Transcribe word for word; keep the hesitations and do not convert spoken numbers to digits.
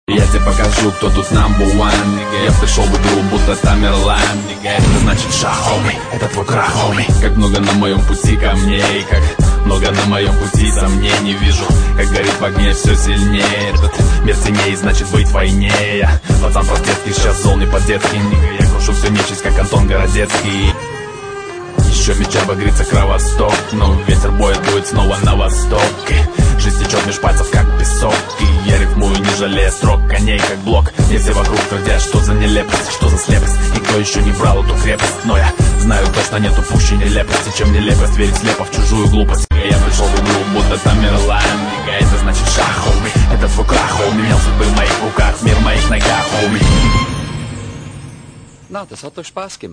Я тебе покажу, кто тут number one, nigga. Я пришел в игру, будто Тамерлан, nigga. Это значит шаг, homie, это твой крах, homie. Как много на моем пути камней, как много на моем пути сомнений вижу. Как горит в огне все сильнее. Этот мир ценней, значит быть в войне. Я пацан простецкий, сейчас зоны по-детски, nigga. Я крушу всю нечисть, как Антон Городецкий. Еще меча багрится кровосток, но ветер боя дует снова на восток. И жизнь течет меж пальцев, как песок. И я рифмую, не жалея строк, коней как блок. И все вокруг твердят, что за нелепость, что за слепость. Никто еще не брал эту крепость, но я знаю точно нету пуще нелепости, чем нелепость верить слепо в чужую глупость. И я пришел в игру, будто Тамерлан, nigga. Это значит шаг, homie, это твой крах, homie. Мел судьбы в моих руках, мир в моих ногах, homie. Na, das hat doch Spaß gemacht.